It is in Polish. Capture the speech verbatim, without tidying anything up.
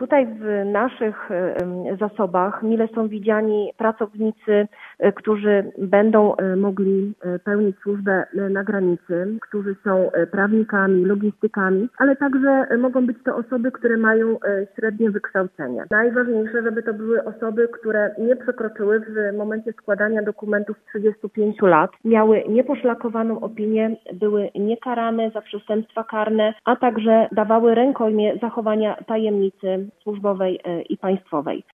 Tutaj w naszych zasobach mile są widziani pracownicy, którzy będą mogli pełnić służbę na granicy, którzy są prawnikami, logistykami, ale także mogą być to osoby, które mają średnie wykształcenie. Najważniejsze, żeby to były osoby, które nie przekroczyły w momencie składania dokumentów trzydziestu pięciu lat, miały nieposzlakowaną opinię, były niekarane za przestępstwa karne, a także dawały rękojmię zachowania tajemnicy służbowej i państwowej.